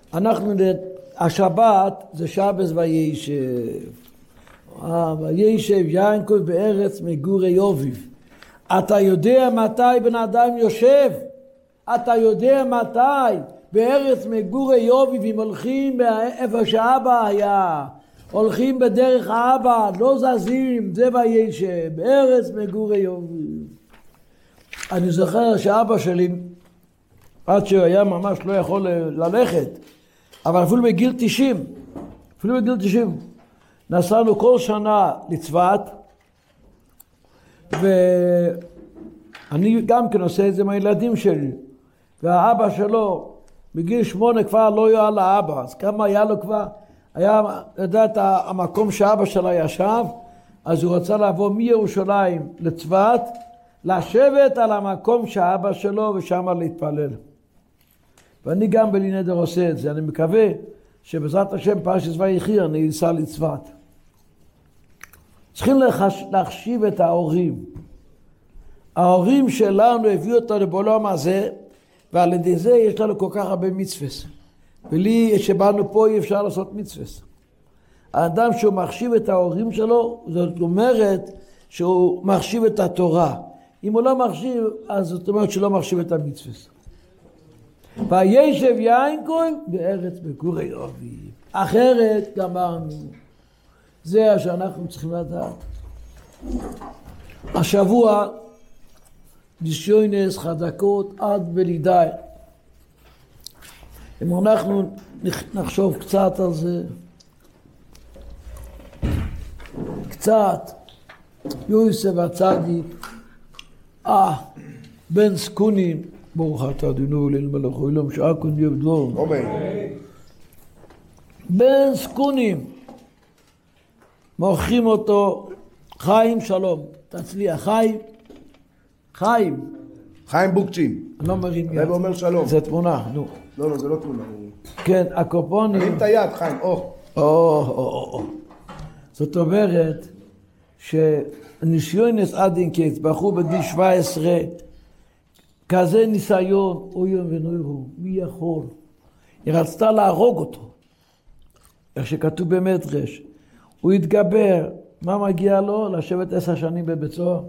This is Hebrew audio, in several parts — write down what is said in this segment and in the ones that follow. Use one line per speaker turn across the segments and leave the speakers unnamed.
השבת זה שבס וישב. וישב יעקב בארץ מגורי אביו. אתה יודע מתי בן אדם יושב? אתה יודע מתי בארץ מגורי אביו, אם הולכים איפה שאבא היה, הולכים בדרך האבא, לא זזים, זה וישב, בארץ מגורי אביו. אני זוכר שאבא שלי, עד שהוא היה ממש לא יכול ללכת, אבל אפילו בגיל 90, נסענו כל שנה לצפת, ואני גם כן עושה את זה עם הילדים שלי, והאבא שלו בגיל 8 כבר לא היה לאבא, אז כמה היה לו כבר? היה, לדעת, המקום שאבא שלה ישב, אז הוא רצה לעבור מירושלים לצפת, לשבת על המקום שאבא שלו ושם להתפלל. ואני גם בלי נדר עושה את זה. אני מקווה שבעזרת השם פרשת ויחי אני אסע לצפת. צריכים להחשיב את ההורים. ההורים שלנו הביאו אותנו בעולם הזה, ועל ידי זה יש לנו כל כך הרבה מצוות. ולי שבאנו פה אי אפשר לעשות מצוות. האדם שהוא מחשיב את ההורים שלו, זאת אומרת שהוא מחשיב את התורה. אם הוא לא מחשיב, אז זאת אומרת שלא מחשיב את המצוות. וישב יעקב בארץ מגורי אביו. אחרת גמרנו. זה שאנחנו צריכים לדעת. השבוע ניסיונס חזקות עד בלידי. אם אנחנו נחשוב קצת על זה, קצת, יוסף הצדיק, בן זקונים, ברוך אתה אדוני אלוהינו מלך העולם שהכל יהיה בדברו.
אמן.
בן זקונים, מוכרים אותו, חיים שלום, תצליח, חיים
בוקצ'ין.
אני לא מרים יד.
הרב אומר שלום.
זה תמונה, נו.
לא, זה לא תמונה.
כן, הקופונים.
תרים את היד, חיים,
זאת אומרת שניסיונס עד אין קץ, בחור בגיל 17, כזה ניסיון, אוי ונוירו, מי יכול? היא רצתה להרוג אותו, איך שכתוב במדרש. הוא התגבר, מה מגיע לו? לשבת 10 שנים בבית סוהר.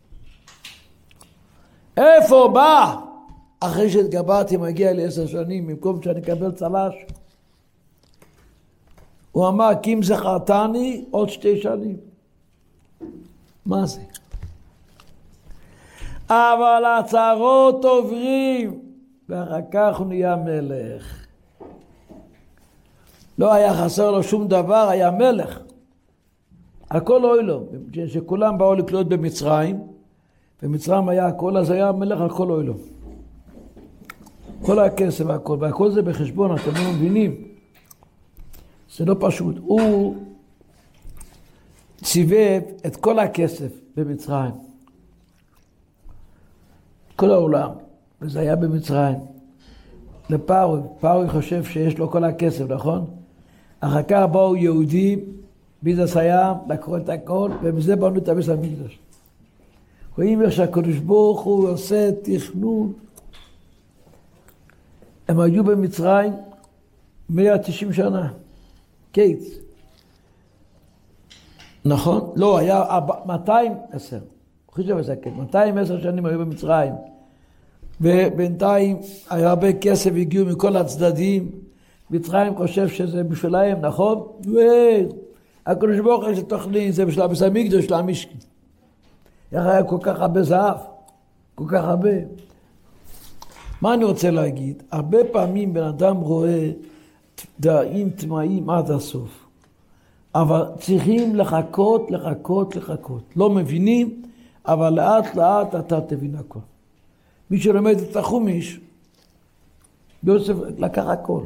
איפה בא? אחרי שהתגברתי מגיע לי 10 שנים, במקום שאני אקבל צלש. הוא אמר, כי אם זכרתני, עוד 2 שנים. מה זה? אבל הצרות עוברים, ואחר כך הוא נהיה מלך. לא היה חסר לו שום דבר, היה מלך. על כל אוילום, שכולם באו לקלוט במצרים, במצרים היה הכל, אז היה מלך על כל אוילום. כל הכסף והכל, והכל זה בחשבון, אתם לא מבינים. זה לא פשוט. הוא ציבב את כל הכסף במצרים. כל העולם. וזה היה במצרים. לפארוי. פארוי חושב שיש לו כל הכסף, נכון? אחר כך באו יהודים, ביזס היה, לקחו את הכל, ובזה באנו את בית המקדש. רואים איך שהקדוש ברוך הוא עושה תכנון. הם היו במצרים 190 שנה. קיץ. נכון? לא, היה 210. חושב על זה, כן. 210 שנים היו במצרים. ובינתיים היה הרבה כסף הגיעו מכל הצדדים. מצרים חושב שזה בשבילהם, נכון? הקדוש ברוך הוא יש תוכנית, זה בשביל בית המקדש, של המשכן. איך היה כל כך הרבה זהב? כל כך הרבה. מה אני רוצה להגיד? הרבה פעמים בן אדם רואה דעים טמאים עד הסוף. אבל צריכים לחכות. לא מבינים, אבל לאט לאט אתה תבין הכל. מי שלומד את החומיש, יוסף לקח הכל.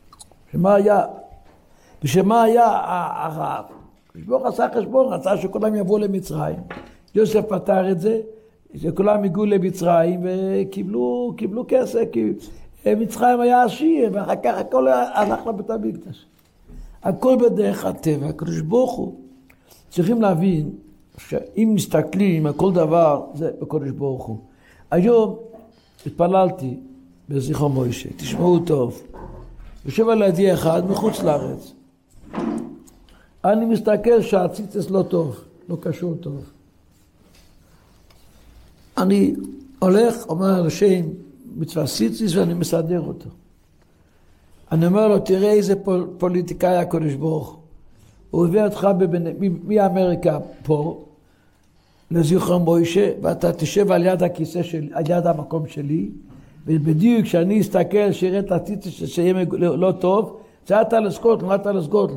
שמה היה הרב? חשבון עשה חשבון, רצה שכולם יבואו למצרים. יוסף פתר את זה, שכולם הגיעו למצרים וקיבלו כסף, כי מצרים היה עשיר, ואחר כך הכל הלך לבית המקדש. הכל בדרך הטבע, הקדוש ברוך הוא. צריכים להבין שאם מסתכלים על כל דבר, זה הקדוש ברוך הוא. היום התפללתי בזיכרון מוישה, תשמעו טוב. יושב על ידי אחד מחוץ לארץ. אני מסתכל שהציצס לא טוב, לא קשור טוב. אני הולך, אומר לשם מצווה ציציס ואני מסדר אותו. אני אומר לו, תראה איזה פוליטיקאי הקדוש ברוך הוא הביא אותך מאמריקה פה, לזיכרון מוישה, ואתה תשב על יד הכיסא שלי, על יד המקום שלי, ובדיוק כשאני אסתכל שיראה את הציציס שיהיה לא טוב, זה אתה לסקוטל, מה אתה לסקוטל?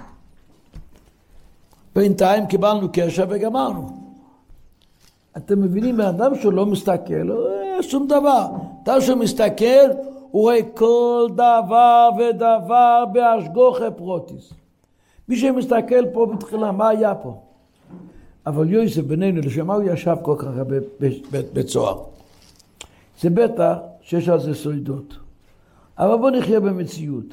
בינתיים קיבלנו קשר וגמרנו. אתם מבינים, האדם שהוא לא מסתכל, שום דבר. אתה שהוא מסתכל, הוא רואה כל דבר ודבר בהשגחה פרוטיס. מי שמסתכל פה בתחילה, מה היה פה? אבל יוסף בינינו, לשמה הוא ישב כל כך בצוהר. זה בטח שיש על זה סוידות. אבל בוא נחיה במציאות.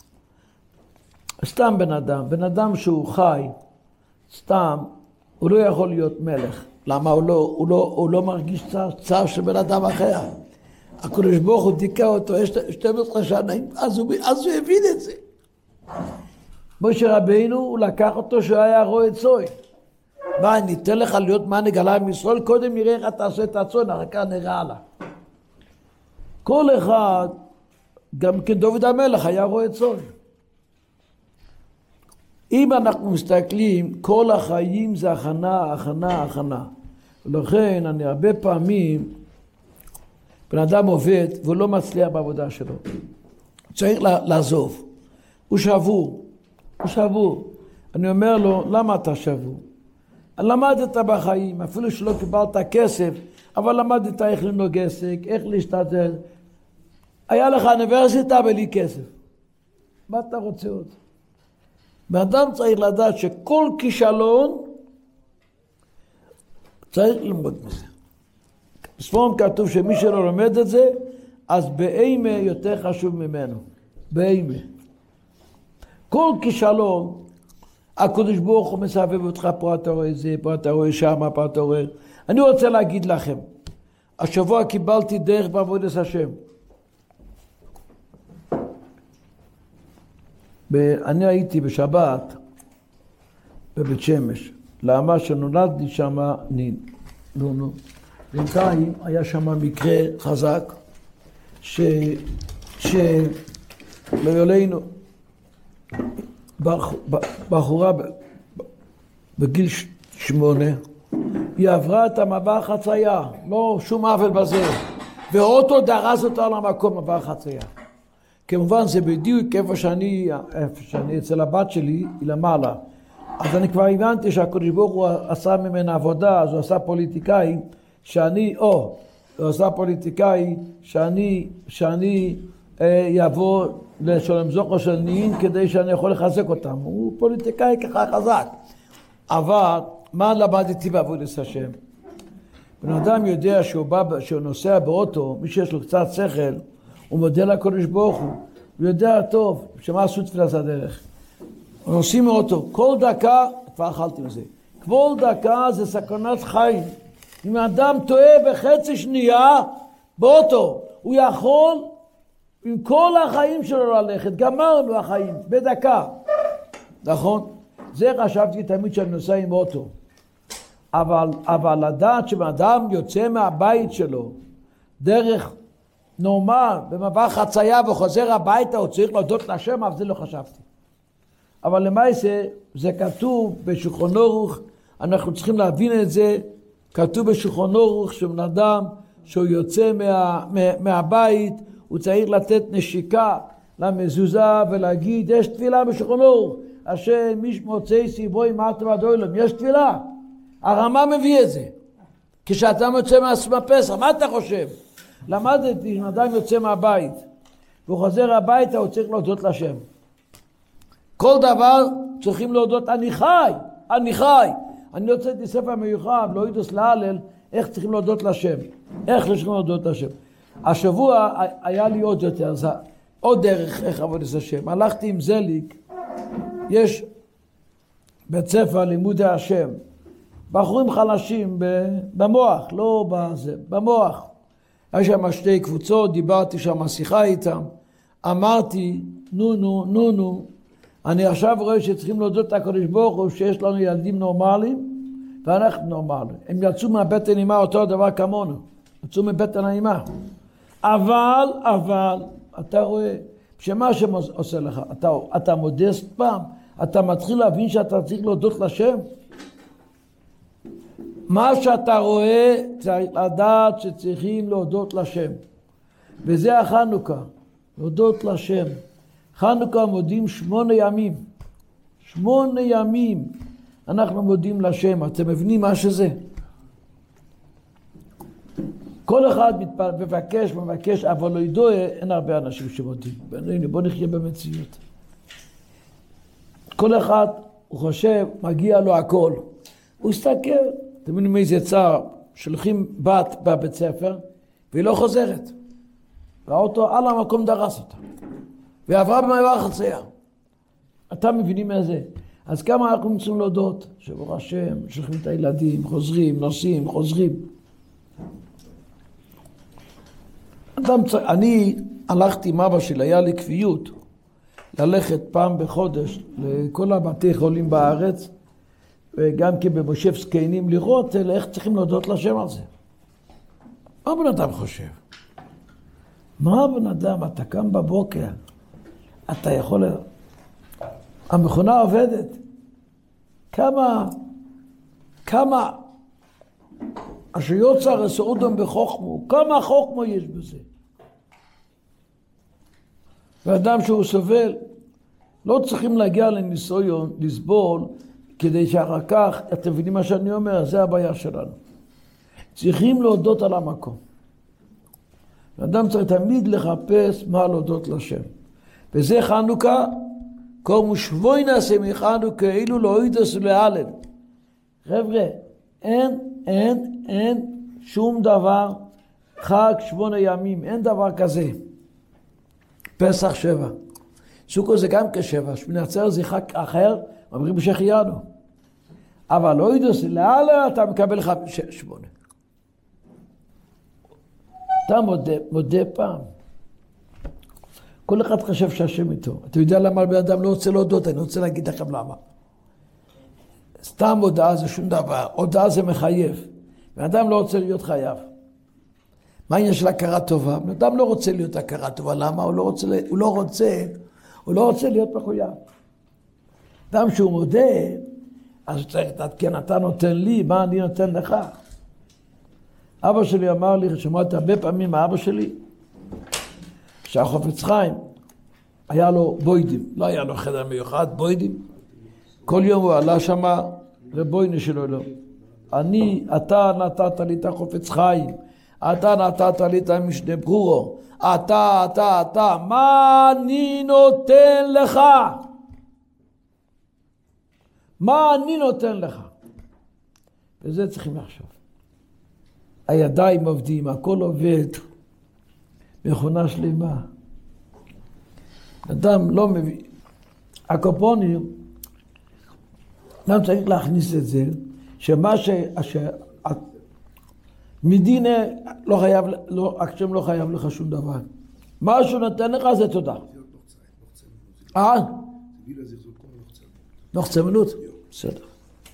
סתם בן אדם שהוא חי, סתם, הוא לא יכול להיות מלך. למה? הוא לא מרגיש צער של בן אדם אחר. הקדוש ברוך הוא דיכא אותו 12 שנים, אז הוא הבין את זה. משה רבינו, הוא לקח אותו שהוא היה רועה צאן. מה, אני אתן לך להיות מנהיג על עם ישראל? קודם נראה איך אתה עושה את הצאן, אחר כך נראה הלאה. כל אחד, גם כן דוד המלך היה רועה צאן. אם אנחנו מסתכלים, כל החיים זה הכנה. ולכן אני הרבה פעמים, בן אדם עובד והוא לא מצליח בעבודה שלו. צריך לעזוב. הוא שבור. אני אומר לו, למה אתה שבור? למדת בחיים, אפילו שלא קיבלת כסף, אבל למדת איך לנהוג עסק, איך להשתדל. היה לך אוניברסיטה בלי כסף. מה אתה רוצה עוד? באדם צריך לדעת שכל כישלון צריך ללמוד מזה. בספורם כתוב שמי שלא לומד את זה, אז באימה יותר חשוב ממנו. באימה. כל כישלון, הקדוש ברוך הוא מסבב אותך, פה אתה רואה זה, פה אתה רואה שמה, פה אתה רואה. אני רוצה להגיד לכם, השבוע קיבלתי דרך בעבודת השם. אני הייתי בשבת בבית שמש. למה שנולדתי שם נו. בינתיים היה שם מקרה חזק לא יולנו בחורה בגיל 8, היא עברה את המעבר חצייה, לא שום עוול בזה, ואוטו דרס אותה על המקום מעבר חצייה. כמובן זה בדיוק איפה שאני אצל הבת שלי, היא למעלה. אז אני כבר הבנתי שהקדוש ברוך הוא עשה ממנה עבודה, אז הוא עשה פוליטיקאי שאני יבוא לשלם זוכר של נין כדי שאני יכול לחזק אותם. הוא פוליטיקאי ככה חזק. אבל מה למדתי בעבודת השם? בן אדם יודע שהוא נוסע באוטו, מי שיש לו קצת שכל, הוא מודה לקדוש ברוך הוא. הוא יודע טוב שמה עשו תפילת הדרך. נוסעים מאוטו, כל דקה, כבר אכלתי מזה, כל דקה זה סכנת חיים. אם האדם טועה בחצי שנייה באוטו, הוא יכול עם כל החיים שלו ללכת, גמרנו החיים, בדקה. נכון? זה חשבתי תמיד שאני נוסע עם אוטו. אבל לדעת שאדם יוצא מהבית שלו, דרך נורמל, במעבר חצייה וחוזר הביתה, הוא צריך להודות להשם, אבל זה לא חשבתי. אבל למעשה, זה כתוב בשולחן ערוך, אנחנו צריכים להבין את זה, כתוב בשולחן ערוך שבן אדם שהוא יוצא מהבית, הוא צריך לתת נשיקה למזוזה ולהגיד, יש תפילה בשולחן ערוך, השם מיש מוצאי סיבוי מעט ועד עולם, יש תפילה. הרמה מביא את זה. כשאתה יוצא מהפסח, מה אתה חושב? למדתי, אם אדם יוצא מהבית, והוא חוזר הביתה, הוא צריך להודות לשם. כל דבר צריכים להודות, אני חי. אני הוצאתי ספר מיוחד, לא ידוס להלל, איך צריכים להודות לשם. איך צריכים להודות לשם. השבוע היה לי עוד יותר, עוד דרך איך עבוד את השם. הלכתי עם זליק, יש בית ספר לימודי השם. בחורים חלשים במוח, לא בזה, במוח. היה שם שתי קבוצות, דיברתי שם שיחה איתם. אמרתי, נו. אני עכשיו רואה שצריכים להודות לקדוש ברוך הוא שיש לנו ילדים נורמליים, ואנחנו נורמליים. הם יצאו מהבטן האימה אותו דבר כמונו. יצאו מבטן האימה. אבל, אתה רואה, שמה שעושה לך, אתה מודה פעם, אתה מתחיל להבין שאתה צריך להודות לשם. מה שאתה רואה, צריך לדעת שצריכים להודות לשם. וזה החנוכה, להודות לשם. חנוכה מודים 8 ימים. 8 ימים אנחנו מודים לשם. אתם מבינים מה שזה? כל אחד מבקש, אבל לא ידוע, אין הרבה אנשים שמודים. בוא נחיה במציאות. כל אחד, הוא חושב, מגיע לו הכל. הוא הסתכל, אתם מבינים איזה צער, שולחים בת בבית ספר, והיא לא חוזרת. והאוטו על המקום דרס אותה. ועברה במעבר חצייה. אתה מבינים מה זה? אז כמה אנחנו צריכים להודות? שברוך השם, שולחים את הילדים, חוזרים, נוסעים, חוזרים. אני הלכתי עם אבא שלי, היה לי כפיות, ללכת פעם בחודש לכל הבתי חולים בארץ, וגם כי במושב זקנים לראות איך צריכים להודות לשם על זה. מה בן אדם חושב? מה בן אדם, אתה קם בבוקר, אתה יכול... המכונה עובדת. כמה אשר יוצר סעודם בחוכמו, כמה חוכמו יש בזה. ואדם שהוא סובל, לא צריכים להגיע לניסיון, לסבול, כדי שאחר כך, אתם מבינים מה שאני אומר, זה הבעיה שלנו. צריכים להודות על המקום. האדם צריך תמיד לחפש מה להודות לשם. וזה חנוכה, קומו שבוי נעשה מחנוכה, אילו לא ידעו להלל. חבר'ה, אין שום דבר, חג 8 ימים, אין דבר כזה. פסח 7. סוכות זה גם כ7, שמיני עצרת זה חג אחר, אומרים שהחיינו. אבל לא ידעו להלל, אתה מקבל 8. אתה מודה פעם. כל אחד חשב שהשם איתו. אתה יודע למה בן אדם לא רוצה להודות, אני רוצה להגיד לכם למה. סתם הודעה זה שום דבר, הודעה זה מחייב. בן אדם לא רוצה להיות חייב. מה העניין של הכרה טובה? בן אדם לא רוצה להיות הכרה טובה, למה? הוא לא רוצה להיות מחויב. אדם שהוא מודה, אז הוא צריך להתעדכן, אתה נותן לי, מה אני נותן לך? אבא שלי אמר לי, שמעתי הרבה פעמים מאבא שלי, שהחופץ חיים, היה לו בוידים, לא היה לו חדר מיוחד, בוידים. כל יום הוא עלה שמה, לבויני שלו לא. אתה נתת לי את החופץ חיים, אתה נתת לי את המשנה ברורו, אתה, מה אני נותן לך? מה אני נותן לך? וזה צריכים לחשוב. הידיים עובדים, הכל עובד, מכונה שלמה. אדם לא מביא. הקופונים, אדם צריך להכניס את זה, שמה מדינה לא חייב, השם לא חייב לך שום דבר. מה שהוא נותן לך זה תודה. נוחצמנות? בסדר.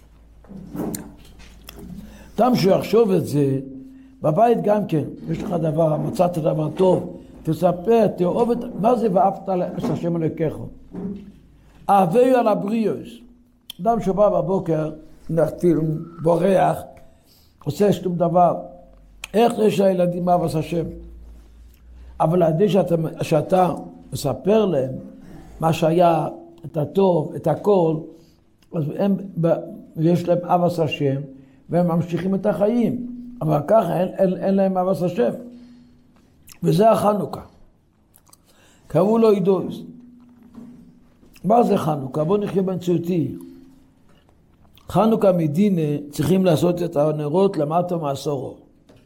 אדם שהוא יחשוב את זה, בבית גם כן, יש לך דבר, מצאת דבר טוב, תספר, תאהוב את... מה זה ואהבת את השם אלוקיך? אהביו על הבריאוס. אדם שבא בבוקר, נתחיל, בורח, עושה שום דבר. איך יש לילדים אהבת השם? אבל עדי שאתה מספר להם מה שהיה, את הטוב, את הכל, אז יש להם אהבת השם, והם ממשיכים את החיים. אבל ככה אין להם אהבת השם. וזה החנוכה. קראו לו עידוס. מה זה חנוכה? בואו נחיה במציאותי. חנוכה מדינה צריכים לעשות את הנרות למטה מעשורו.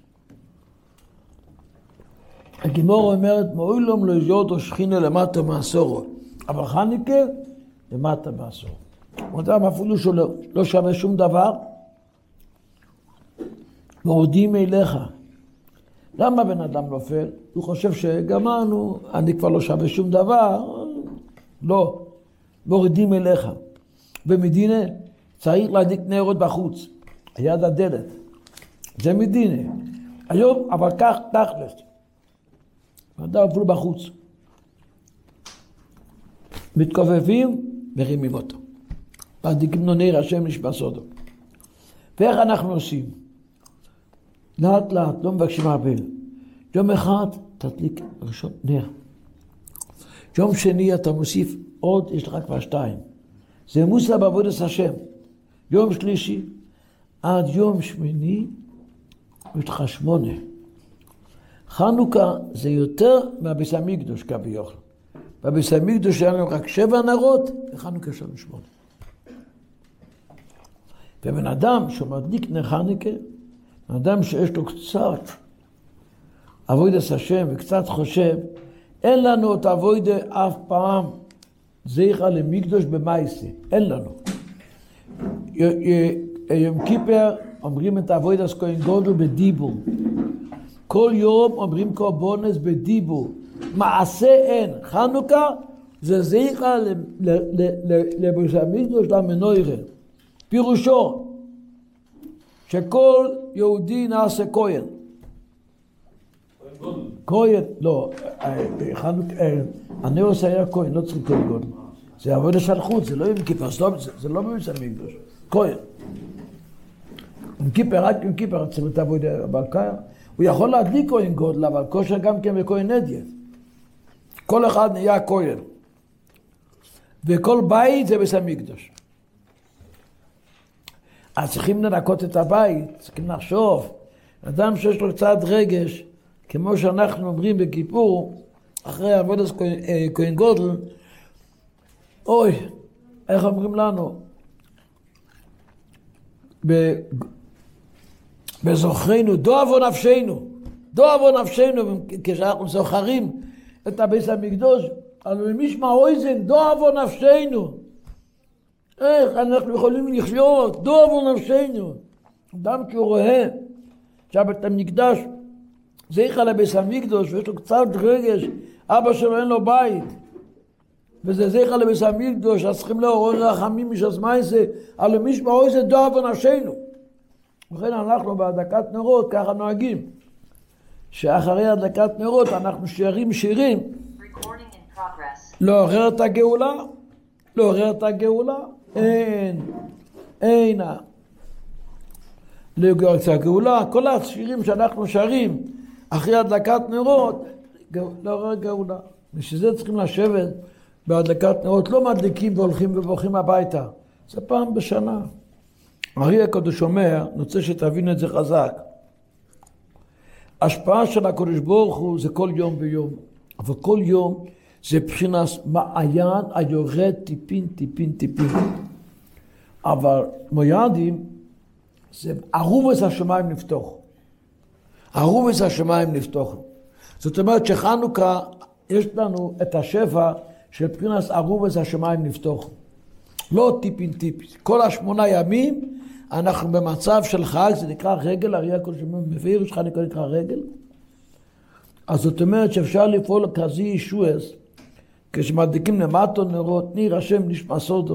הגימור אומרת, מעולם לא יז'ודו שכינה למטה מעשורו. אבל חנוכה למטה מעשורו. אדם אפילו שלא שווה שום דבר, מורדים אליך. למה בן אדם נופל? הוא חושב שגמרנו, אני כבר לא שווה שום דבר, לא, מורידים אליך. במדינה צריך להדליק נרות בחוץ, היד הדלת. זה מדינה. היום, אבל כך תכלס. אדם אפילו בחוץ. מתכופפים, מרימים אותו. מדליקים לו נר השם נשבע סודו. ואיך אנחנו עושים? לאט לאט, לא מבקשים הרבה. יום אחד תדליק ראשון נר. יום שני אתה מוסיף עוד, יש לך כבר 2. זה מוסה בעבודת השם. יום שלישי עד יום שמיני יש לך 8. חנוכה זה יותר מהביס המקדוש כביכול. בביס המקדוש היה לנו רק 7 נרות, וחנוכה יש לנו 8. ובן אדם שמדליק נר חנוכה, בן אדם שיש לו קצת עבודת השם וקצת חושב, אין לנו את עבודת אף פעם זכר למקדוש במעשה, אין לנו. יום כיפר אומרים את עבודת כהן גדול בדיבור. כל יום אומרים קורבנות בדיבור. מעשה אין. חנוכה זה זכר לבית המקדוש למנוירה. פירושו שכל יהודי נעשה כהן. כהן, לא, הנר עושה היה כהן, לא צריך כהן גדול. זה עבודה של חוץ, זה לא יום כיפר, זה לא בבית המקדוש. כהן. יום כיפר, רק יום כיפר צריך את העבודה בקר. הוא יכול להדליק כהן גדול, אבל כושר גם כן בכהן נדיה. כל אחד נהיה כהן. וכל בית זה בית המקדוש. אז צריכים לנקות את הבית, צריכים לחשוב. אדם שיש לו קצת רגש, כמו שאנחנו אומרים בכיפור, אחרי עבודת כהן גדול, אוי, איך אומרים לנו? בזוכרנו, דואבו נפשנו, דואבו נפשנו, כשאנחנו זוכרים את הבית המקדוש, אבל משמע אויזן, דואבו נפשנו. איך אנחנו יכולים לחיות, דואבו נפשנו. אדם שהוא רואה שהבית המקדש זכר לבית המקדוש, ויש לו קצת רגש, אבא שלו אין לו בית, וזה זכר לבית המקדוש, אז צריכים לעורר רחמים משעס מייסה, אבל משמע אויזן דואבו נפשנו. וכן אנחנו בהדלקת נרות ככה נוהגים, שאחרי הדלקת נרות אנחנו שרים שירים לעורר את הגאולה, לעורר את הגאולה, אין לעורר את הגאולה, כל השירים שאנחנו שרים אחרי הדלקת נרות, לעורר גאולה. ושזה צריכים לשבת בהדלקת נרות, לא מדליקים והולכים ובורחים הביתה, זה פעם בשנה. הרי הקדוש אומר, אני רוצה שתבין את זה חזק. השפעה של הקדוש ברוך הוא זה כל יום ויום. אבל כל יום זה בחינת מעיין היורד טיפין, טיפין, טיפין. אבל מוידים זה ערובס השמיים נפתוח. ערובס השמיים נפתוח. זאת אומרת שחנוכה יש לנו את השפע של בחינת ערובס השמיים נפתוח. לא טיפין טיפין. כל 8 ימים אנחנו במצב של חג, זה נקרא רגל, הרי הכל שמבאיר שלך נקרא רגל. אז זאת אומרת שאפשר לפעול כזה ישועס, כשמדליקים למטו נרות, ניר השם נשמע סודו.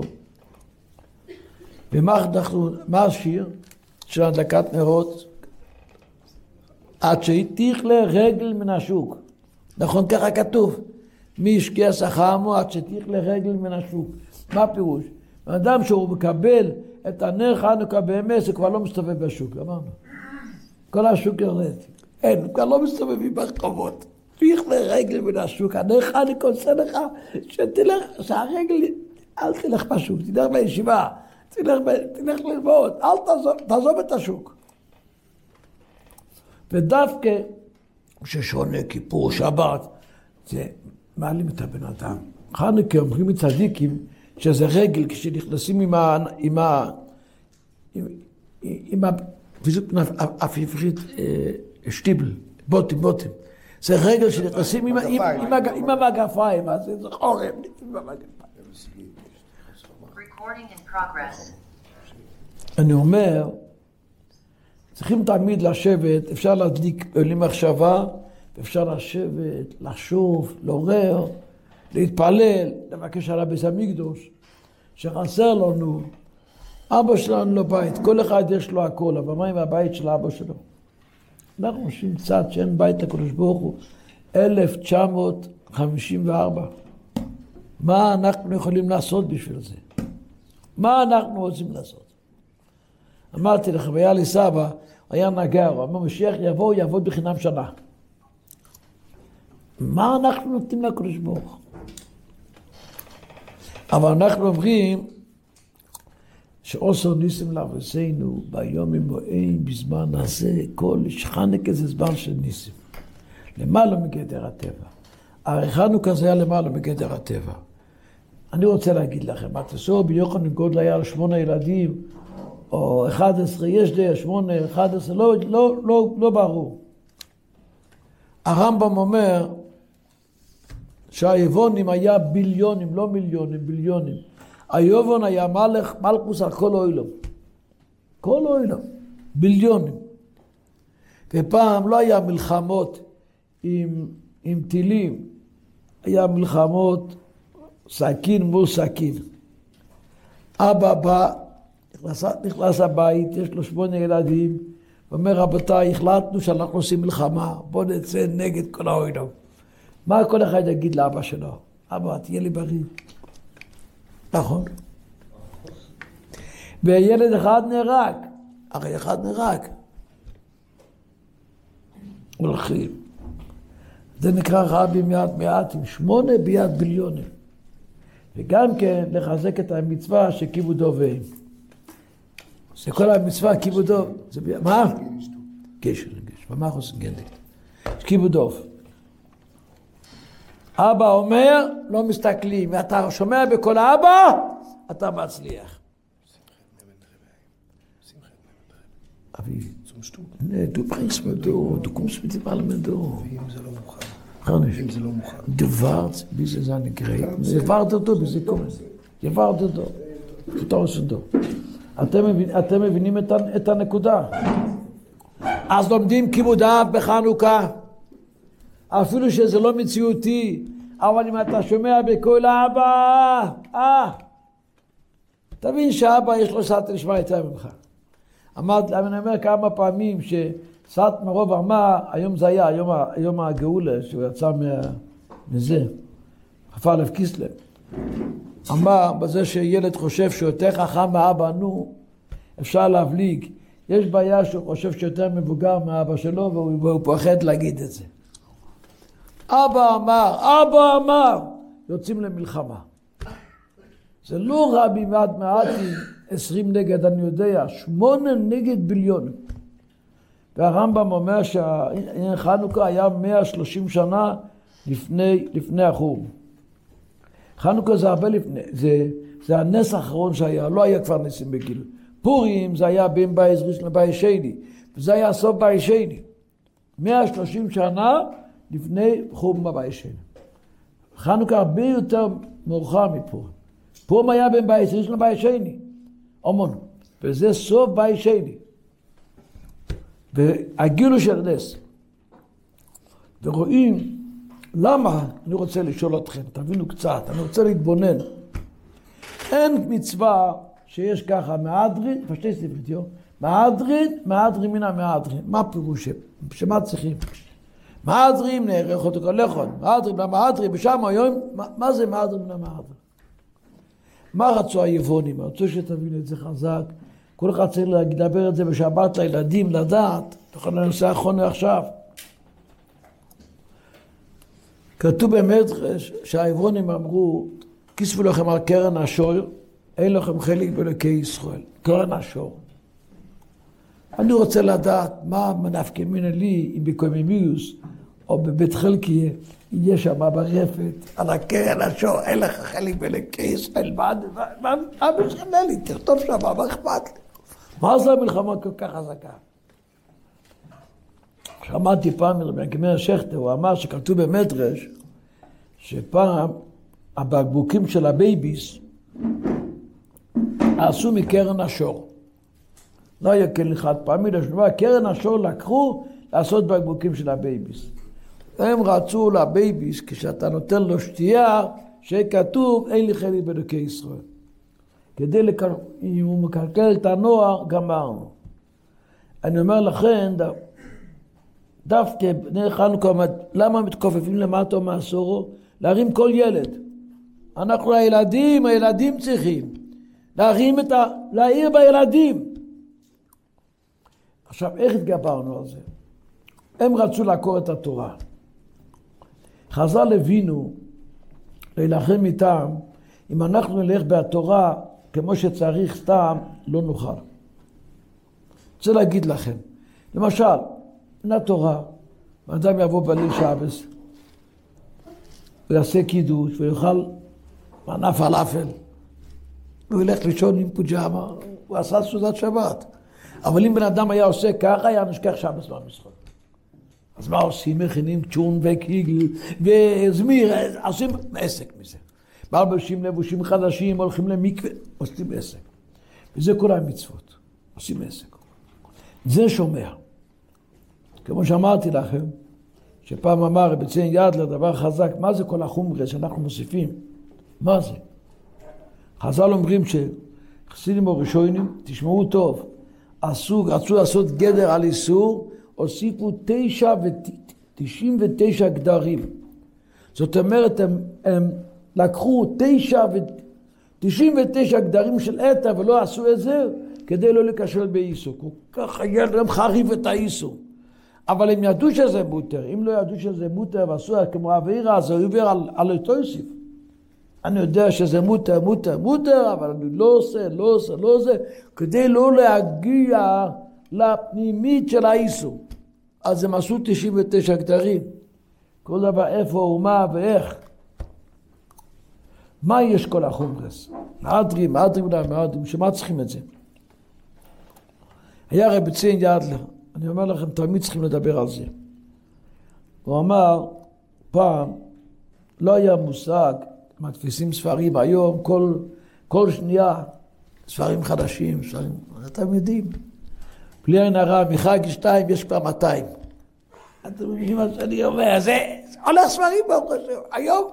ומה השיר של הדלקת נרות? עד שתכלה רגל מן השוק. נכון, ככה כתוב. מי השקיע שכמו עד שתכלה רגל מן השוק. מה הפירוש? האדם שהוא מקבל את הנר חנוכה באמת, זה כבר לא מסתובב בשוק, אמרנו. כל השוק יורד. אין, כבר לא מסתובבים ברחובות. תכלה רגל מן השוק. הנר חנוכה עושה לך שהרגל, אל תלך בשוק, תלך בישיבה, תלך ללמוד, אל תעזוב את השוק. ודווקא ששונה כיפור, שבת, זה מעלים את הבן אדם. חנוכה אומרים מצדיקים, שזה רגל כשנכנסים עם אף עברית שטיבל, בוטים. זה רגל שנכנסים עם המגפיים, אז זה חורם עם המגפיים. אני אומר, צריכים תמיד לשבת, אפשר להדליק עולים מחשבה, אפשר לשבת, לחשוב, לעורר, להתפלל, לבקש על הבית המקדוש, שחסר לנו, אבא שלנו לא בית, כל אחד יש לו הכל, אבל מה עם הבית של אבא שלו? אנחנו חושבים צד שאין בית לקדוש ברוך הוא, 1954. מה אנחנו יכולים לעשות בשביל זה? מה אנחנו רוצים לעשות? אמרתי לכם, היה לי סבא, היה נגר, הוא אמר, משיח יבוא, יעבוד בחינם שנה. מה אנחנו נותנים לקדוש ברוך הוא? אבל אנחנו אומרים, שעושו ניסים לאבותינו ביום ממועין בזמן הזה, כל חנוכה זה זמן של ניסים. למעלה מגדר הטבע. הרי חנוכה זה היה למעלה מגדר הטבע. אני רוצה להגיד לכם, תעשו ביוחנן גודל היה 8 ילדים, או 11, יש די 8, 11, לא ברור. הרמב"ם אומר שהיוונים היה ביליונים, לא מיליונים, ביליונים. היובון היה מלכוס על כל אוילום. כל אוילום. ביליונים. ופעם לא היה מלחמות עם טילים. היה מלחמות סכין מול סכין. אבא בא, נכנס הבית, יש לו 8 ילדים, ואומר, רבותיי, החלטנו שאנחנו עושים מלחמה, בוא נצא נגד כל האוילום. מה כל אחד יגיד לאבא שלו? אבא, תהיה לי בריא. נכון. וילד אחד נהרג. הרי אחד נהרג. הולכים. זה נקרא רבי מיד מעטים. 8 ביד ביליונים. וגם כן לחזק את המצווה שכיבודו והם. זה כל המצווה כיבודו. מה? גשר. ומה חוסן גנדי? כיבודו. אבא אומר, לא מסתכלים, ואתה שומע בכל האבא, אתה מצליח. אביב, du bringst mir du kommst mit dem allem du.
ואם זה לא מוכן. אם זה לא מוכן.
Du wartest, bis es eine Gerät. Sie wartet du, bis sie kommen. Sie wartet du. תתעושן דו. אתם מבינים את הנקודה. אז לומדים כיבודיו בחנוכה. אפילו שזה לא מציאותי, אבל אם אתה שומע בקול האבא, תבין שהאבא יש לו סתר לשמוע יותר ממך. אני אומר כמה פעמים שסת מרוב אמר, היום זה היה, היום הגאולה, שהוא יצא מזה, כ"א כסלו, אמר בזה שילד חושב שיותר חכם מהאבא, נו, אפשר להבליג. יש בעיה שהוא חושב שיותר מבוגר מהאבא שלו, והוא פוחד להגיד את זה. אבא אמר, יוצאים למלחמה. זה לא רבי מעט מעטים, 20 נגד, אני יודע, 8 נגד ביליון. והרמב"ם אומר שחנוכה היה 130 שנה לפני החורבן. חנוכה זה הרבה לפני, זה הנס האחרון שהיה, לא היה כבר נסים בגיל. פורים זה היה בין בייס ראשון לבייס שני, וזה היה סוף בייס שני. 130 שנה לפני חורבן בבייס שני. חנוכה הרבה יותר מאוחר מפורים. פורים היה בין בייס ראשון לבייס שני. המון. וזה סוף בייס שני. והגילו של נס. ורואים למה, אני רוצה לשאול אתכם, תבינו קצת, אני רוצה להתבונן. אין מצווה שיש ככה מהדרין, פשטי ספריטיו, מהדרין מן המהדרין. מה פירוש? שמה צריכים? מהדרין נערך אותו כל לכון, מהדרין למהדרין, בשם היום, מה זה מהדרין מן המהדרין? מה רצו היוונים? רצו שתבינו את זה חזק, כל אחד צריך לדבר את זה בשבת לילדים, לדעת, תוכל לנושא האחרון עכשיו. כתוב במדרש שהעברונים אמרו, כיספו לכם על קרן השור, אין לכם חלק באלוקי ישראל. קרן השור. אני רוצה לדעת מה מנפקא מינה לי, אם בקוממיוס או בבית חלקיה, יהיה שם ברפת, על הקרן השור, אין לך חלק באלוקי ישראל. מה משנה לי? תכתוב שם, מה אכפת לי? מה זה המלחמה כל כך חזקה? שמעתי פעם מגמר שכטר, הוא אמר שכתוב במדרש, שפעם הבקבוקים של הבייביס עשו מקרן השור. לא היה כן חד פעמי לשנובה, קרן השור לקחו לעשות בקבוקים של הבייביס. הם רצו לבייביס, כשאתה נותן לו שתייה, שכתוב, אין לי חלק באלוקי ישראל. כדי אם הוא מקלקל את הנוער, גמרנו. אני אומר לכם, דווקא בני חנוכה, למה מתכופפים למטה מהסורו? להרים כל ילד. אנחנו הילדים צריכים. להעיר בילדים. עכשיו, איך התגברנו על זה? הם רצו לעקור את התורה. חז"ל הבינו להילחם איתם, אם אנחנו נלך בתורה כמו שצריך סתם, לא נוכל. רוצה להגיד לכם, למשל, התורה, אדם יבוא בליל שבס, ויעשה קידוש, ויאכל מנה פלאפל, הוא ילך לישון עם פיג'מה, הוא עשה סעודת שבת. אבל אם בן אדם היה עושה ככה, היה נשכח שבס מהמשחק. אז מה עושים? מכינים צ'ון וקיגל וזמיר, עושים עסק מזה. מלבשים לבושים חדשים, הולכים למקווה, עושים עסק. וזה כל המצוות, עושים עסק. זה שומע. כמו שאמרתי לכם, שפעם אמר רבי ציון ידלר דבר חזק, מה זה כל החומרה שאנחנו מוסיפים? מה זה? חז"ל אומרים שחסידים או ראשונים, תשמעו טוב, רצו לעשות גדר על איסור, הוסיפו 99 גדרים. זאת אומרת, הם לקחו 99 גדרים של אתר ולא עשו את זה, כדי לא לקשר באיסור. כל כך הם חריף את האיסור. אבל הם ידעו שזה מותר. אם לא ידעו שזה מותר ועשו כמו העבירה, אז הוא עובר על אותו יוסיף. אני יודע שזה מותר, אבל אני לא עושה, כדי לא להגיע לפנימית של האיסור. אז הם עשו 99 גדרים. כל דבר איפה ומה ואיך. מה יש כל החומרס? מהדרים, שמה צריכים את זה? היה רבי ציון ידלר, אני אומר לכם, תמיד צריכים לדבר על זה. הוא אמר, פעם, לא היה מושג, מדפיסים ספרים היום, כל שנייה, ספרים חדשים, אתם יודעים. בלי עין הרע, מחג 2 יש כבר 200. אתם מבינים מה שאני אומר, זה הולך ספרים ברוך השם, היום.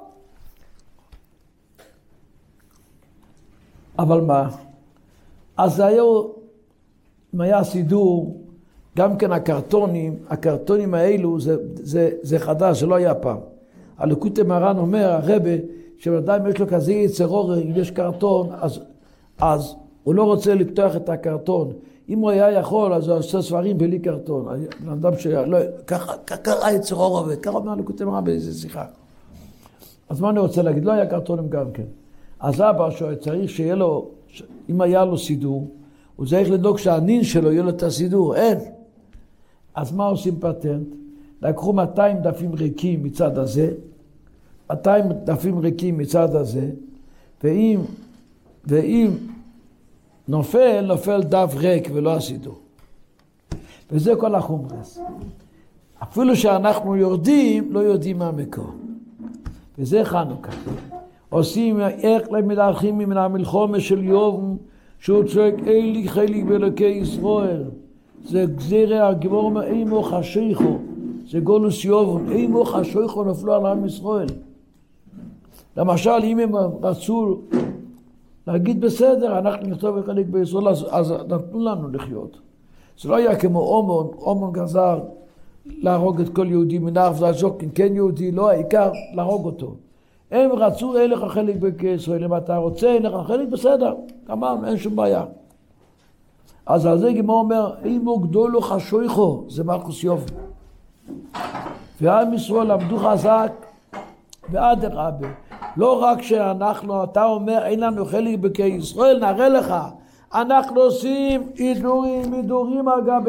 אבל מה? אז אם היה סידור, גם כן הקרטונים האלו, זה חדש, זה לא היה פעם. הליקוטי מרן אומר, הרבי, שבאדם יש לו כזה יצר אור, אם יש קרטון, אז הוא לא רוצה לפתוח את הקרטון. אם הוא היה יכול, אז הוא עושה ספרים בלי קרטון. אדם ככה יצר אור עובד, ככה אומר הליקוטי מרן באיזה שיחה. אז מה אני רוצה להגיד? לא היה קרטונים גם כן. אז אבא צריך שיהיה לו, אם היה לו סידור, הוא צריך לדאוג שהנין שלו יהיה לו את הסידור, אין. אז מה עושים פטנט? לקחו 200 דפים ריקים מצד הזה, 200 דפים ריקים מצד הזה, ואם נופל דף ריק ולא הסידור. וזה כל החומרס. אפילו שאנחנו יורדים, לא יודעים מה המקור. וזה חנוכה. עושים איך למלאכים מן המלחמה של יום, שהוא צועק אלי חלק באלוקי ישראל. זה גזירה הגיבור מאימו חשיכו. זה גולוס יובון. אימו חשיכו נפלו על עם ישראל. למשל, אם הם רצו להגיד בסדר, אנחנו נכתוב חלק בישראל, אז נתנו לנו לחיות. זה לא היה כמו אומון גזר להרוג את כל יהודי מנער וז'וקין, כן יהודי, לא, העיקר להרוג אותו. הם רצו, אין לך חלק בישראל, אם אתה רוצה, אין לך חלק בסדר, אמרנו, אין שום בעיה. אז על זה גמור אומר, אימו גדולו חשויכו, זה מלכוס יופי. ועם ישראל עבדו חזק, ועד הרבה. לא רק שאנחנו, אתה אומר, אין לנו חלק בישראל, נראה לך. אנחנו עושים הידורים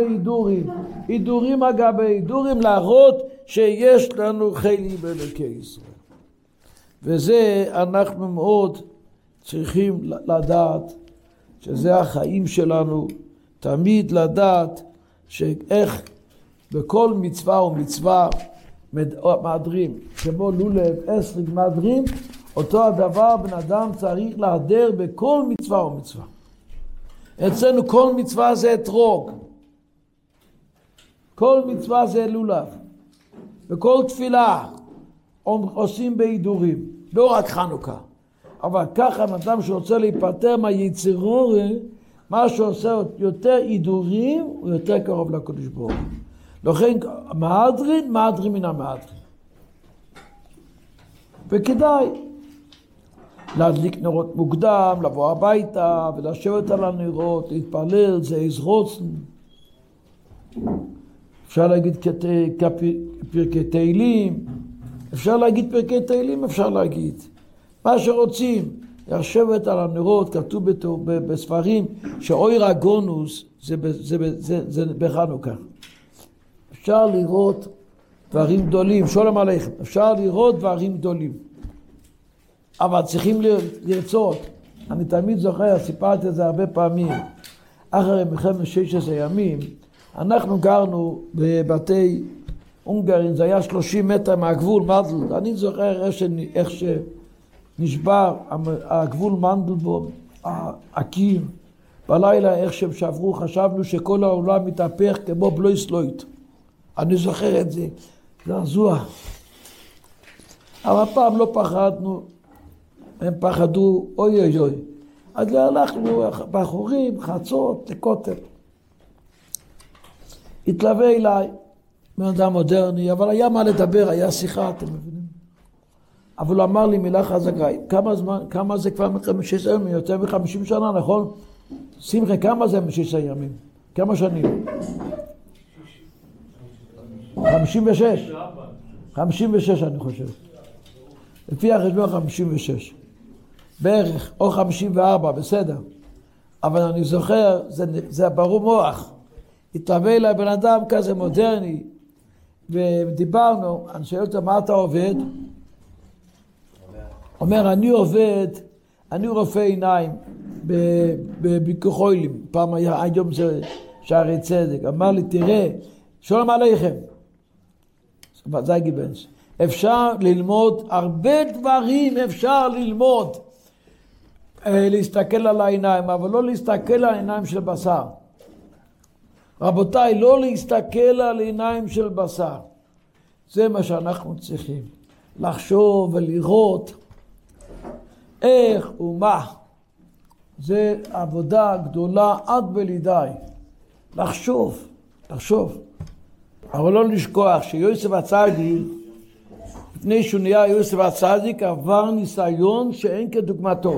אגבי הידורים, להראות שיש לנו חלק באלוקי ישראל. וזה אנחנו מאוד צריכים לדעת, שזה החיים שלנו, תמיד לדעת שאיך בכל מצווה ומצווה מעדרים, כמו לולב, אסריג מעדרים, אותו הדבר בן אדם צריך להדר בכל מצווה ומצווה. אצלנו כל מצווה זה אתרוג, כל מצווה זה לולב. וכל תפילה עושים בהידורים, לא רק חנוכה. אבל ככה אדם שרוצה להיפטר מהיצרור, מה שעושה יותר הידורים הוא יותר קרוב לקדוש ברוך הוא. לכן מהדרין מן המהדרין. וכדאי להדליק נרות מוקדם, לבוא הביתה ולשבת על הנרות, להתפלל, זה יזרוצן. אפשר להגיד פרקי תהילים, אפשר להגיד. מה שרוצים, לשבת על הנרות, כתוב בספרים שאויר הגונוס זה בחנוכה. אפשר לראות דברים גדולים, שולם עליכם, אפשר לראות דברים גדולים. אבל צריכים לרצות. אני תמיד זוכר, סיפרתי את זה הרבה פעמים. אחרי מלחמת 16 ימים, אנחנו גרנו בבתי הונגרים, זה היה 30 מטר מהגבול מנדל. אני זוכר איך שנשבר הגבול מנדלבום, הקיר. בלילה איך שהם שברו, חשבנו שכל העולם מתהפך כמו בלויסלויט. אני זוכר את זה, זעזוע. אבל פעם לא פחדנו, הם פחדו, אוי אוי אוי. אז הלכנו בחורים, חצות, לכותל. התלווה אליי, בן אדם מודרני, אבל היה מה לדבר, היה שיחה, אתם מבינים? אבל הוא אמר לי מילה חזקה, כמה זה כבר מ-16 ימים, יותר מ-50 שנה, נכון? שמחה, כמה זה מ-16 ימים? כמה שנים? 56. 56 אני חושב. לפי החשבון 56. בערך, או 54, בסדר. אבל אני זוכר, זה ברור מוח. התלווה אליי בן אדם כזה מודרני, ודיברנו, אני שואל אותו, מה אתה עובד? אומר, אני רופא עיניים בביקוחוילים. פעם היה, היום זה שערי צדק. אמר לי, תראה, שולם עליכם. זה גיבנס. אפשר ללמוד, הרבה דברים אפשר ללמוד. להסתכל על העיניים, אבל לא להסתכל על העיניים של בשר. רבותיי, לא להסתכל על עיניים של בשר. זה מה שאנחנו צריכים. לחשוב ולראות איך ומה. זה עבודה גדולה עד בלידי. לחשוב. אבל לא לשכוח שיוסף הצדיק, לפני שהוא נהיה יוסף הצדיק, עבר ניסיון שאין כדוגמתו.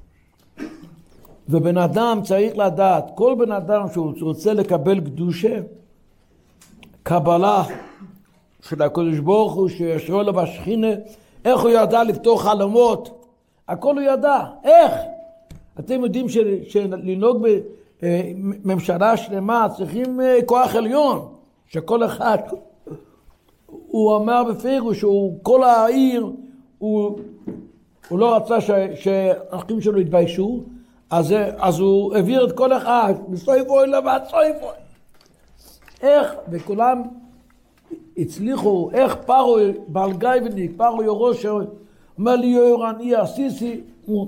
ובן אדם צריך לדעת, כל בן אדם שהוא רוצה לקבל קדושה, קבלה של הקדוש ברוך הוא, שישרו לו בשכינה, איך הוא ידע לפתור חלומות, הכל הוא ידע, איך? אתם יודעים שלנהוג בממשלה שלמה צריכים כוח עליון, שכל אחד, הוא אמר בפירוש, כל העיר, הוא לא רצה שהאחים שלו יתביישו, אז הוא העביר את כל אחד, מסויפו אליו ועד סויפו. איך, וכולם הצליחו, איך פרו, בעל גייבניק, פרו יורוש, אומר לי יורן, אי עשיסי,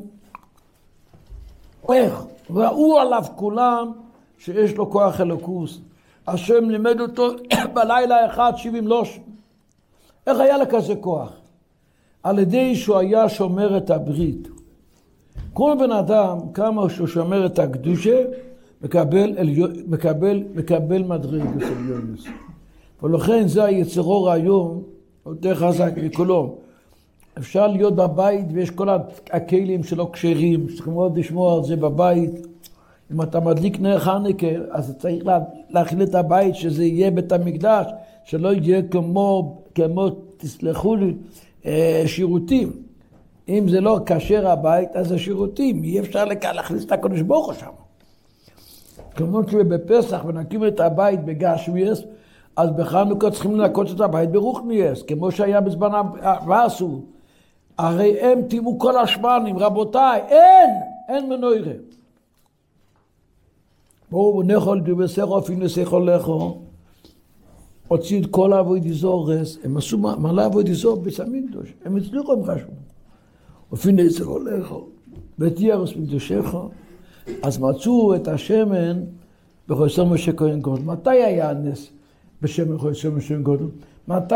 איך, ראו עליו כולם שיש לו כוח אלוקוס. השם לימד אותו בלילה אחד 70 לוש. איך היה לה כזה כוח? על ידי שהוא היה שומר את הברית. כל בן אדם, כמה שהוא שומר את הקדושה, מקבל מדרגה של יונס. ולכן זה היצרור היום, יותר חזק מכולו. אפשר להיות בבית ויש כל הכלים שלא כשרים, צריכים מאוד לשמוע על זה בבית. אם אתה מדליק נר חנוכה, אז צריך להכין את הבית שזה יהיה בית המקדש, שלא יהיה כמו תסלחו לי, שירותים. אם זה לא כשר הבית, אז השירותים, אי אפשר להכניס את הקדוש ברוך הוא שם. כמו שבפסח ונקים את הבית בגשמיאס, אז בחנוכה צריכים לנקות את הבית ברוחניאס, כמו שהיה בזמן ועשו. הרי הם תימו כל השמנים, רבותיי, אין מנוירה. בואו נאכול דבסך אופין לסכול לכו, הוציא את כל אבוי דיזורס, הם עשו מלא אבוי דיזור בסמין קדוש, הם הצליחו הם חשבו. אופין לסכול לכו, בתיארוס מקדושך, אז מצאו את השמן בחוסר משה כהן קודם. מתי היה הנס בשמן חוסר משה כהן קודם? מתי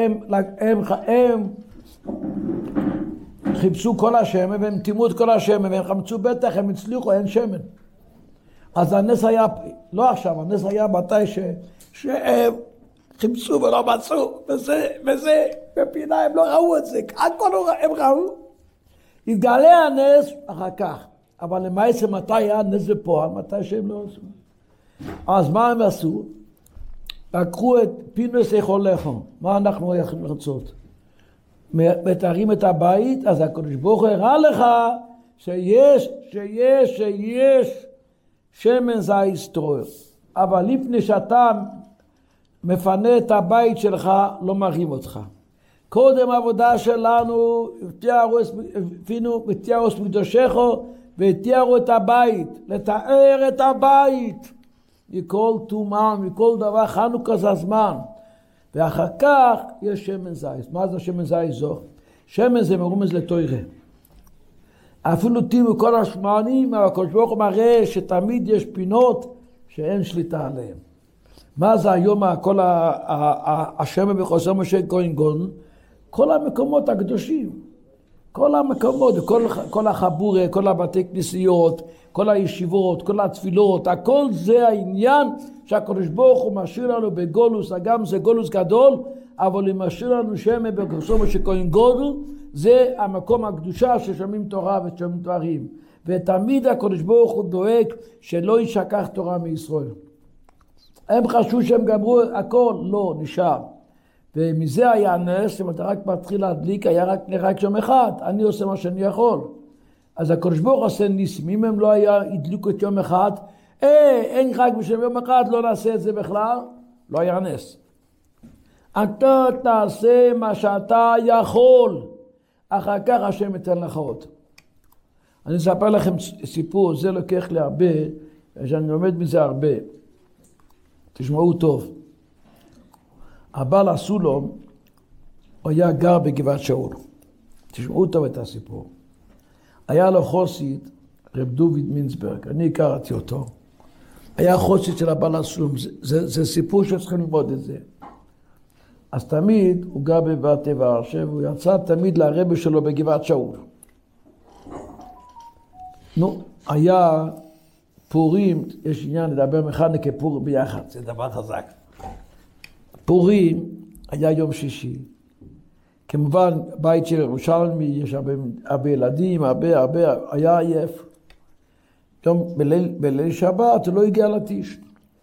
הם חיפשו כל השמן והם תימו את כל השמן והם חמצו בטח, הם הצליחו, אין שמן. אז הנס היה, לא עכשיו, הנס היה מתי שהם חיפשו ולא מצאו, וזה, בפינה הם לא ראו את זה, הכל הם ראו. התגלה הנס אחר כך, אבל למעשה מתי היה הנס בפועל, מתי שהם לא עשו. אז מה הם עשו? לקחו את פינוס יכול לכו, מה אנחנו יכולים לרצות? מתארים את הבית, אז הקדוש ברוך הוא הראה לך שיש שמן זית טרור. אבל לפני שאתה מפנה את הבית שלך, לא מראים אותך. קודם העבודה שלנו, ותיארו את מקדושךו, ותיארו את הבית, לתאר את הבית. מכל תומה, מכל דבר, חנוכה זה הזמן. ואחר כך יש שמן זית. מה זה שמן זית זו? שמן זה מרומז לתוירה. אפילו תימו כל השמנים, אבל הקדוש ברוך הוא מראה שתמיד יש פינות שאין שליטה עליהן. מה זה היום כל השמן בחוסר משה כהן גודל? כל המקומות הקדושים. כל המקומות, כל החבורה, כל הבתי כנסיות, כל הישיבות, כל התפילות, הכל זה העניין שהקדוש ברוך הוא משאיר לנו בגולוס, גם זה גולוס גדול, אבל הוא משאיר לנו שמן בחוסר משה כהן גודל, זה המקום הקדושה ששומעים תורה ושומעים דברים. ותמיד הקדוש ברוך הוא דואג שלא ישכח תורה מישראל. הם חשבו שהם גמרו הכל, לא, נשאר. ומזה היה נס, אם אתה רק מתחיל להדליק, היה רק יום אחד, אני עושה מה שאני יכול. אז הקדוש ברוך הוא עושה ניסים, אם הם לא הדליקו את יום אחד, אין חג בשביל יום אחד, לא נעשה את זה בכלל, לא היה נס. אתה תעשה מה שאתה יכול, אחר כך השם ייתן לך עוד. אני אספר לכם סיפור, זה לוקח לי הרבה, שאני לומד מזה הרבה. תשמעו טוב. הבעל הסולם היה גר בגבעת שאול. תשמעו טוב את הסיפור. היה לו חוסית, רב דוד מינסברג, אני הכרתי אותו. היה חוסית של הבעל הסולם, זה סיפור שצריכים ללמוד את זה. אז תמיד הוא גר בבית ורשה, והוא יצא תמיד לרבי שלו בגבעת שאול. נו, היה פורים, יש עניין לדבר מחנוכה כפורים ביחד, זה דבר חזק. פורים היה יום שישי. כמובן, בית של ירושלמי, יש הרבה ילדים, הרבה, היה עייף. בליל שבת הוא לא הגיע לטיש.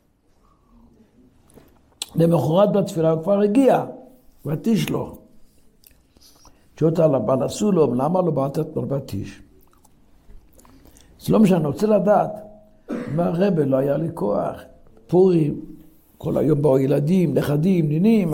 למחרת בתפילה הוא כבר הגיע, והטיש לו. שואלת על הבעל הסולם, למה לא באת אתמול בטיש? זה לא משנה, אני רוצה לדעת. מה הרבי, לא היה לי כוח. פורים, כל היום באו ילדים, נכדים, נינים.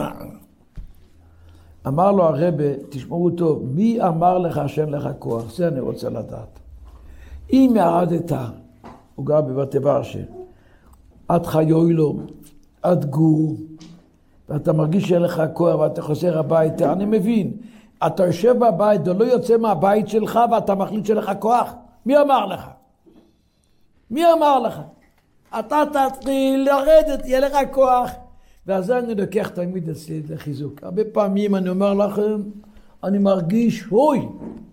אמר לו הרבי, תשמעו טוב, מי אמר לך שאין לך כוח? זה אני רוצה לדעת. אם ירדת, הוא גר בבית ורשה, עד חיילום, עד גור, ואתה מרגיש שאין לך כוח ואתה חוזר הביתה, אני מבין. אתה יושב בבית ולא יוצא מהבית שלך ואתה מחליט שאין לך כוח? מי אמר לך? מי אמר לך? אתה תתחיל לרדת, יהיה לך כוח. ואז אני לוקח תמיד אצלי את החיזוק. הרבה פעמים אני אומר לכם, אני מרגיש הוי.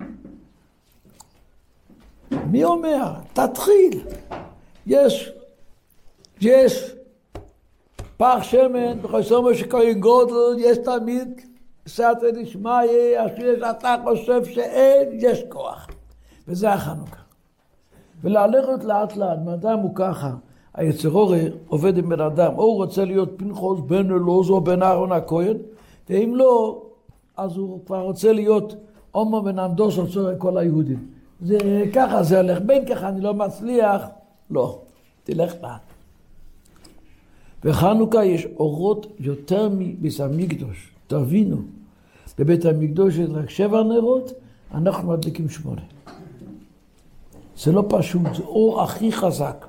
מי אומר? תתחיל. יש פח שמן, בחוסר משה כהן גודל, יש תמיד סייעתא דשמיא, אתה חושב שאין, יש כוח. וזה החנוכה. ולהלכת לאט לאט, מאדם הוא ככה. היצר הרע עובד עם בן אדם, או הוא רוצה להיות פנחס בן אלעזר או בן אהרון הכהן, ואם לא, אז הוא כבר רוצה להיות הומו בן עמדוס עוצר כל היהודים. זה ככה, זה הולך. בין ככה אני לא מצליח, לא, תלך לאט. בחנוכה יש אורות יותר מבית המקדוש, תבינו. בבית המקדוש יש רק 7 נרות, אנחנו מדליקים 8. זה לא פשוט, זה אור הכי חזק.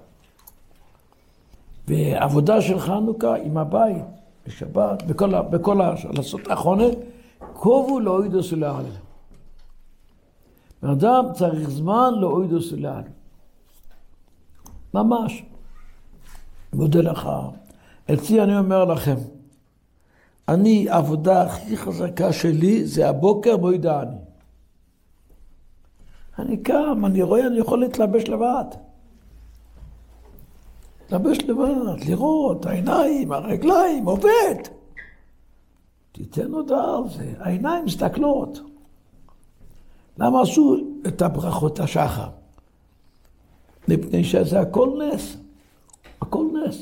ועבודה של חנוכה עם הבית, בשבת, בכל לעשות האחרונה, קובו לאוידוס ולהלל. אדם צריך זמן לאוידוס ולהלל. ממש. מודה לך. אצלי אני אומר לכם, העבודה הכי חזקה שלי זה הבוקר מוידע אני. אני קם, אני רואה, אני יכול להתלבש לבד. להתלבש לבד, לראות, העיניים, הרגליים, עובד. תיתן הודעה על זה, העיניים מסתכלות. למה עשו את הברכות השחר? מפני שזה הכל נס. הכל נס.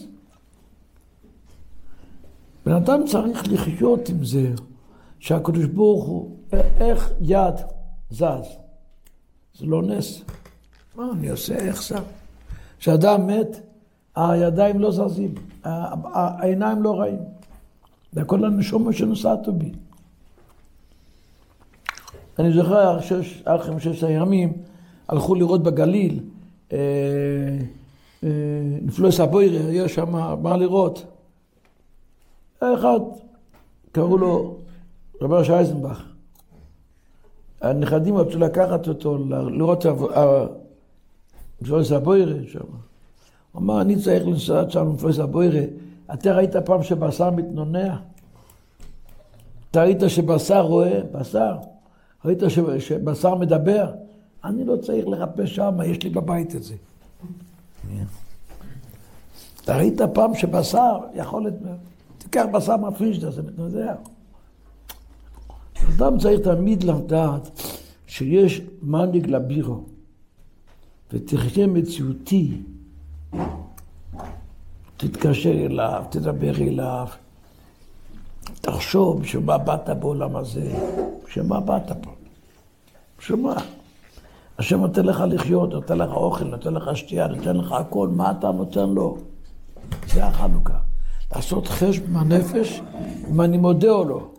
בן אדם צריך לחיות עם זה, שהקדוש ברוך הוא, איך יד זז. זה לא נס. מה אני עושה? איך זה? כשאדם מת, הידיים לא זזים, העיניים לא רעים. זה הכל הנשמה שנוסעת בי. אני זוכר, אחרי 6 ימים, הלכו לראות בגליל, נפלוס הבוירה, היה שם מה לראות. אחד, קראו לו רבי שייזנבך. הנכדים רצו לקחת אותו, לראות נפלוס הבוירה שם. הוא אמר, אני צריך לנסוע שם נפלוס הבוירה. אתה ראית פעם שבשר מתנונע? אתה ראית שבשר רואה? בשר? ראית שבשר מדבר? אני לא צריך לחפש שם, יש לי בבית את זה. אתה ראית פעם שבשר יכול תיקח בשר מהפריג'דר, זה מתנודע. אדם צריך תמיד לדעת שיש מנהיג לבירו, ותחיה מציאותי, תתקשר אליו, תדבר אליו, תחשוב שמה באת בעולם הזה, שמה באת פה, שמה. השם נותן לך לחיות, נותן לך אוכל, נותן לך שתייה, נותן לך הכל, מה אתה נותן לו? זה החנוכה. לעשות חשבון מהנפש, אם אני מודה או לא.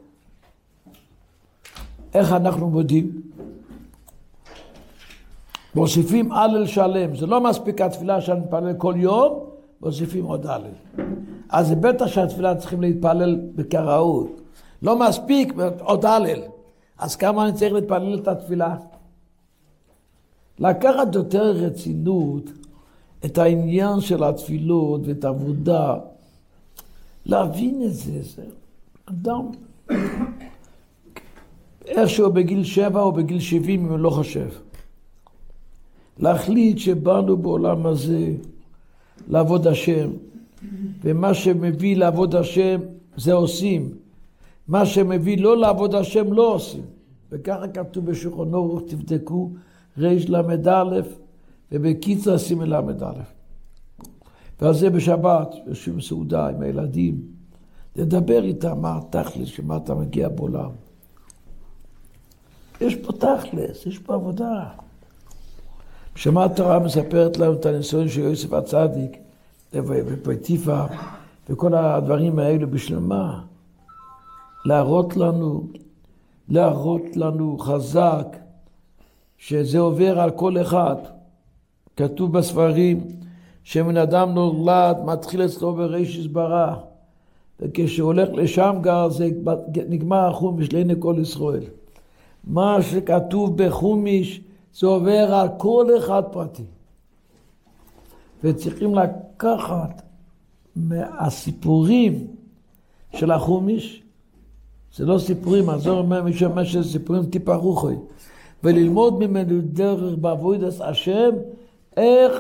איך אנחנו מודים? מוסיפים הלל שלם. זה לא מספיק התפילה שאני מתפלל כל יום, מוסיפים עוד הלל. אז זה בטח שהתפילה צריכים להתפלל כראוי. לא מספיק עוד הלל. אז כמה אני צריך להתפלל את התפילה? לקחת יותר רצינות את העניין של התפילות ואת העבודה, להבין את זה, זה אדם, איכשהו בגיל 7 או בגיל 70 אם הוא לא חושב. להחליט שבאנו בעולם הזה לעבוד השם, ומה שמביא לעבוד השם זה עושים, מה שמביא לא לעבוד השם לא עושים. וככה כתוב בשולחן ערוך, תבדקו, ריש למד א' ובקיצר סימן למד א'. ועל זה בשבת יושבים סעודה עם הילדים, לדבר איתם מה התכלס, שמה אתה מגיע בעולם. יש פה תכלס, יש פה עבודה. שמה התורה מספרת לנו את הניסיון של יוסף הצדיק, ופוטיפר, וכל הדברים האלו בשלמה. להראות לנו חזק, שזה עובר על כל אחד. כתוב בספרים, שמן אדם נולד, מתחיל אצלו בראשיס ברא, וכשהולך לשם גר, זה נגמר החומיש לעיני כל ישראל. מה שכתוב בחומיש, זה עובר על כל אחד פרטי. וצריכים לקחת מהסיפורים של החומיש, זה לא סיפורים, אז זה אומר מי שאומר שזה סיפורים טיפה רוחי, וללמוד ממנו דרך בעבודת השם, איך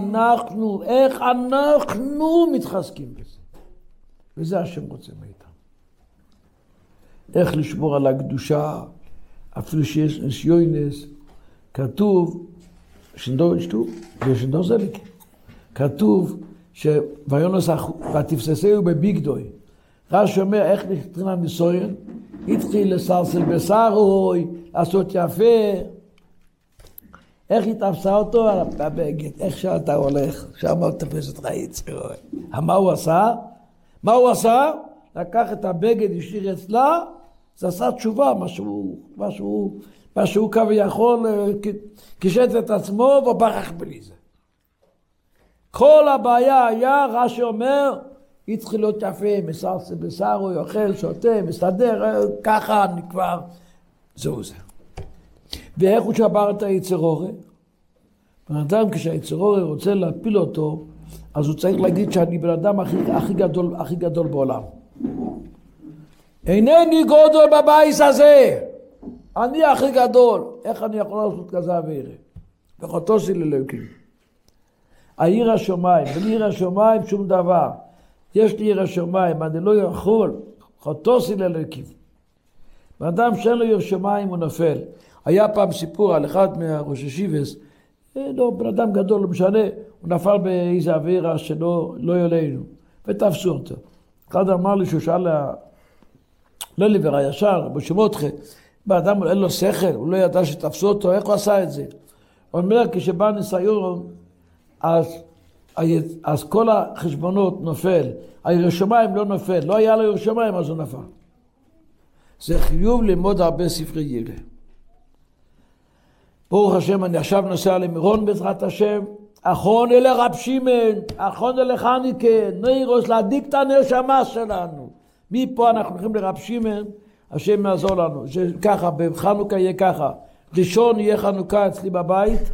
אנחנו מתחזקים בזה. וזה השם רוצה מאיתנו. איך לשמור על הקדושה, אפילו שיש ניסיונס, כתוב, שינדור זליק, כתוב שויונס ותפססהו בביגדוי. רש"י אומר איך נתחיל הניסיון, התחיל לסרסל בשרוי, לעשות יפה. איך התאפסה אותו? על הבגד, איך שאתה הולך, שם הוא תפס אותך יצר. מה הוא עשה? מה הוא עשה? לקח את הבגד, השאיר אצלה, זה עשה תשובה, מה שהוא כביכול קישט את עצמו וברח בלי זה. כל הבעיה היה, רש"י אומר, התחיל להיות יפה, מסרסל בשרוי, אוכל, שותה, מסתדר, ככה אני כבר, זהו זה. ואיך הוא שבר את היצרורי? בן כשהיצרורי רוצה להפיל אותו, אז הוא צריך להגיד שאני בן אדם הכי גדול בעולם. אינני גודל בבייס הזה. אני הכי גדול. איך אני יכול לעשות כזה אווירה? וחוטוסי לאלוקים. העיר השמיים, בלי עיר השמיים שום דבר. יש לי עיר השמיים, אני לא יכול. חוטוסי לאלוקים. באדם שאין לו עיר שמיים הוא נופל. היה פעם סיפור על אחד מהראש ישיבס, לא, בן אדם גדול, לא משנה, הוא נפל באיזה אווירה שלא יולנו, ותפסו אותו. אחד אמר לי שהוא שאל לא ליבר הישר, בשמותך, באדם אין לו שכל, הוא לא ידע שתפסו אותו, איך הוא עשה את זה? הוא אומר, כשבא ניסיון, אז כל החשבונות נופל, העיר שמיים לא נופל, לא היה לו עיר שמיים, אז הוא נפל. זה חיוב ללמוד הרבה ספרי ירא. ברוך השם, אני עכשיו נוסע למירון בעזרת השם, אחרון אלה רב שמעון, אחרון אלה חניקה, נירוס להדליק את הנשמה שלנו. מפה אנחנו הולכים לרב שמעון, השם יעזור לנו, שככה, בחנוכה יהיה ככה, ראשון יהיה חנוכה אצלי בבית,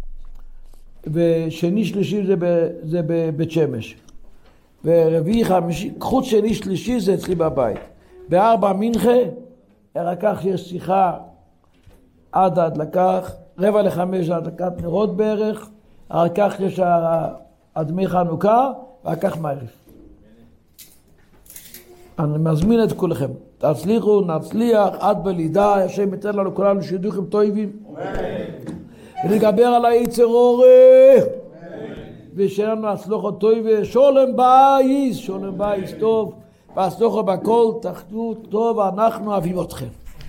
ושני שלישי זה בבית שמש, ורביעי חמישי, חוץ שני שלישי זה אצלי בבית. בארבע מנחה, רק כך יש שיחה עד ההדלקה, 4:45 להדלקת נרות בערך, רק כך יש הדמי חנוכה, רק כך מעריף. אני מזמין את כולכם, תצליחו, נצליח, עד בלידה, השם ייתן לנו כולנו שידוכים טובים. ונגבר על היצר אורך, ושלנו הצלוחו טובה, שולם בייס טוב, והצלוחו בכל תחתו טוב, אנחנו אוהבים אתכם.